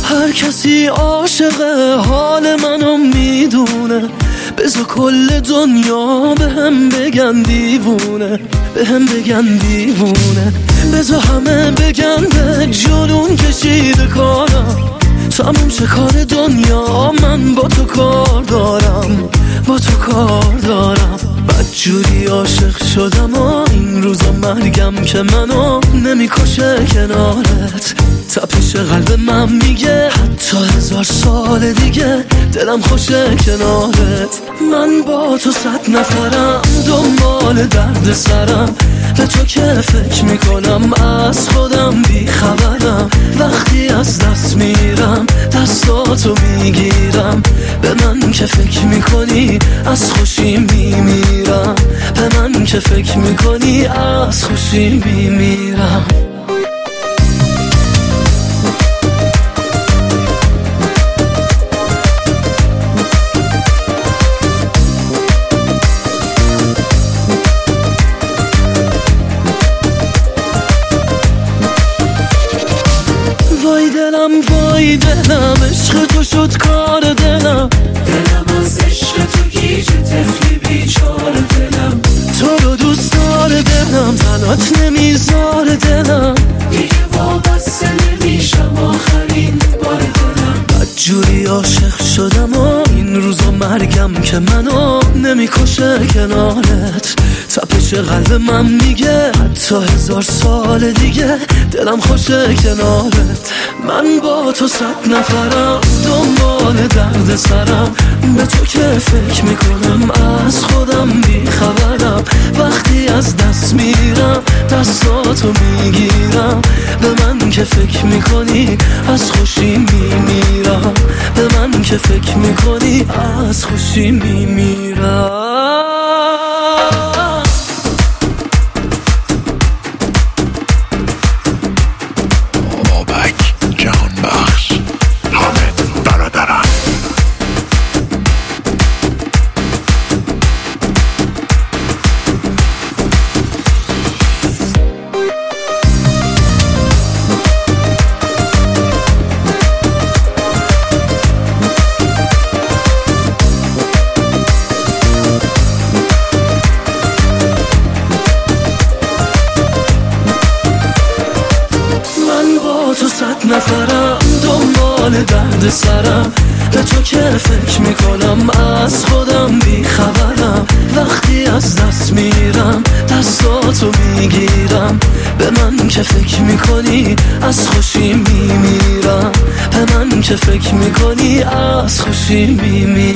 هر کسی عاشق حال منو میدونه، بذار کل دنیا بهم بگن دیوونه، بهم بگن دیوونه. بذار همه بگن به جنون کشیده کارم، تموم چه کار دنیا، من با تو کار دارم، با تو کار دارم. بدجوری عاشق شدم و این روزا مرگم که منو نمیکشه کنارت. تپش قلب من میگه حتی 1000 سال دیگه دلم خوشه کنارت. من با تو 100 نفرم دنبال درد سرم، به تو که فکر میکنم از خودم بیخبرم. وقتی از دست میرم دستاتو میگیرم، به من که فکر میکنی از خوشی میمیرم، به من که فکر میکنی از خوشی میمیرم. وای دلم عشق تو شد کار دلم، دلم از عشق تو گیج طفلی بیچار دلم. تو رو دوست داره دلم، تنات نمیذار دلم، دیگه وابسته نمیشم آخرین بار دلم. بدجوری عاشق شدم و این روزا مرگم که منو نمیکشه کنارت. تپش قلب من میگه حتی 1000 سال دیگه دلم خوشه کنارت. من با تو 100 نفرم دنبال درد سرم، به تو که فکر میکنم از خودم بیخبرم. وقتی از دست میرم دستاتو میگیرم، به من که فکر میکنی از خوشی میمیرم، به من که فکر میکنی از خوشی میمیرم. تو 100 نفرم دنبال درد سرم، به تو که فکر میکنم از خودم بیخبرم. وقتی از دست میرم دستاتو میگیرم، به من که فکر میکنی از خوشی میمیرم، به من که فکر میکنی از خوشی میمیرم.